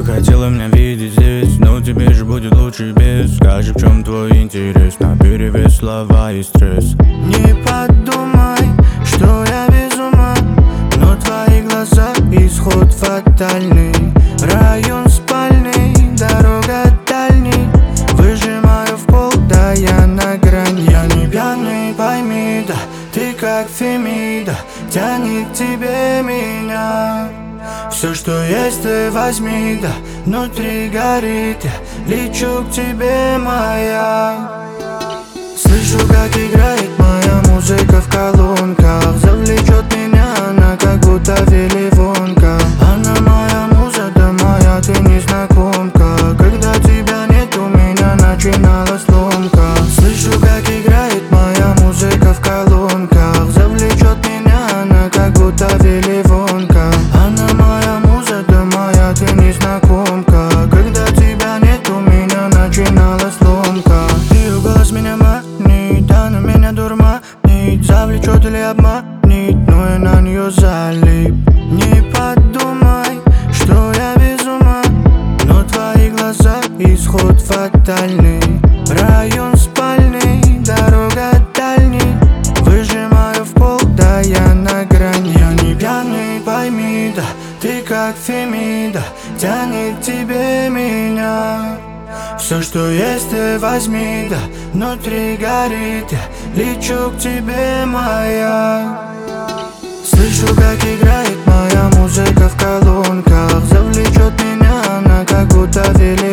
хотела меня видеть здесь, но тебе же будет лучше без. Скажи, в чем твой интерес, наперевес слова и стресс. Не подумай, что я без ума, но твои глаза исход фатальный. Район спальный, дорога дальний. Выжимаю в пол, да я на грани. Я не пьяный, пойми, да ты как Фемида, тянет к тебе меня. Все, что есть, ты возьми, да внутри горит. Я лечу к тебе, моя. Слышу, как играет моя музыка в колонках. Завлечет меня она, как будто веливонка. Она моя муза, да моя ты незнакомка. Когда тебя нет, у меня начиналась ломка. Слышу, как играет моя музыка в колонках. Завлечет меня она, как будто веливонка. Она моя муза, да моя ты незнакомка. Когда тебя нет, у меня начиналась ломка. Ее голос меня манит, она меня дурманит. Завлечет или обманет, но я на нее залип. Не подумай, что я без ума, но твои глаза исход фатальный. Район спальный, дорога дальний. Выжимаю в пол, да я на грани. Я не пьяный, пойми, да ты как Фемида, тянет к тебе меня. Все, что есть, ты возьми, да внутри горит. Я лечу к тебе, моя. Слышу, как играет моя музыка в колонках. Завлечет меня она, как будто велит.